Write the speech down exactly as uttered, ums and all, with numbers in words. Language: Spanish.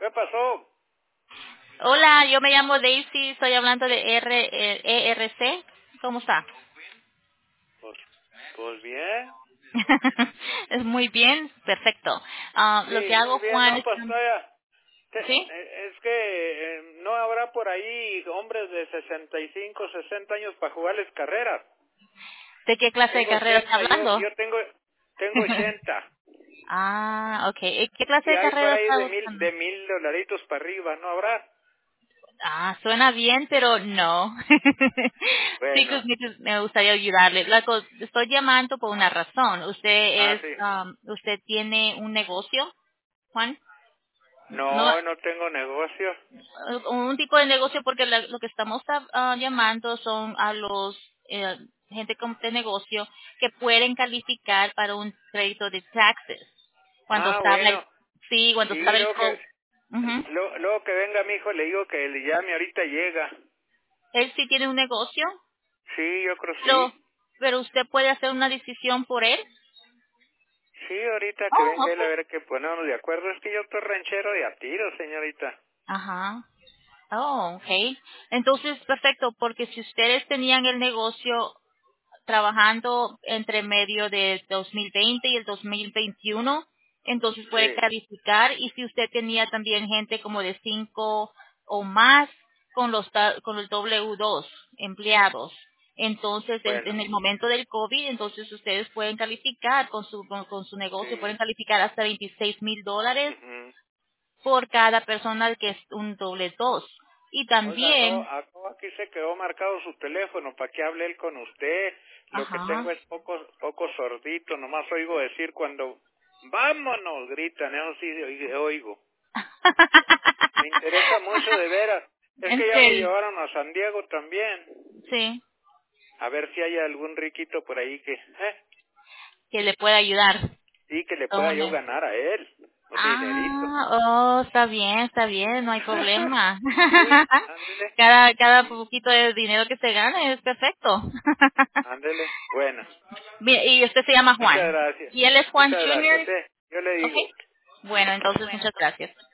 ¿Qué pasó? Hola, yo me llamo Daisy, estoy hablando de R, eh, E R C. ¿Cómo está? Pues, pues bien. Es muy bien, perfecto. Ah, lo que Sí, muy hago, bien. Juan, No, es... pues todavía... te- ¿Sí? eh, es que eh, no habrá por ahí hombres de sesenta y cinco, sesenta años para jugarles carreras. ¿De qué clase de Tengo carrera está ochenta, yo, hablando? yo tengo tengo ochenta. Ah, ok. ¿Y ¿Qué clase Y de hay por carrera ahí está de mil, buscando? de mil dolaritos para arriba, ¿no habrá? Ah, suena bien, pero no. Sí, Bueno. pues me me gustaría ayudarle. La co- estoy llamando por una razón. ¿Usted Ah, es, sí. um, usted tiene un negocio, Juan? No, No, no tengo negocio. eh, un tipo de negocio porque la- lo que estamos ah, llamando son a los eh, gente con de negocio que pueden calificar para un crédito de taxes cuando Ah, estaba el bueno. sí cuando Sí, estaba el luego co que, Ujú. luego, luego que venga mi hijo le digo que le llame, ahorita llega. Él sí tiene un negocio, Sí, yo creo pero sí. pero usted puede hacer una decisión por él. Sí, ahorita que Oh, venga él a okay. ver que ponernos de acuerdo. Es que yo estoy ranchero de a tiro, señorita. Ajá. Oh, okay. Entonces, perfecto, porque si ustedes tenían el negocio trabajando entre medio del dos mil veinte y el dos mil veintiuno, entonces puede Sí, calificar. Y si usted tenía también gente como de cinco o más con los ta- con el W dos empleados, entonces en, bueno, en el momento del COVID, entonces ustedes pueden calificar con su con, con su negocio, sí. pueden calificar hasta veintiséis mil dólares Ujú. por cada persona que es un doble dos. Y Oiga, acabo, también, acabo aquí se quedó marcado su teléfono para que hable él con usted. Lo que tengo ajá. es poco, poco sordito, nomás oigo decir cuando vámonos, gritan, eso sí oí- oigo. Me interesa mucho de veras. Es En que ya me serio, llevaron a San Diego también. sí. A ver si hay algún riquito por ahí que, eh, Que le pueda ayudar. sí, que le pueda Con yo él. ganar a él. Un dinerito. Ah, oh, está bien, está bien, no hay problema. Sí, ándele. cada, cada poquito de dinero que se gane es perfecto. Ándele. Bueno, Bien, y usted se llama muchas Juan. gracias. ¿Y él es Juan Muchas gracias, junior eh. Yo le Ok. digo. Bueno, entonces muchas gracias.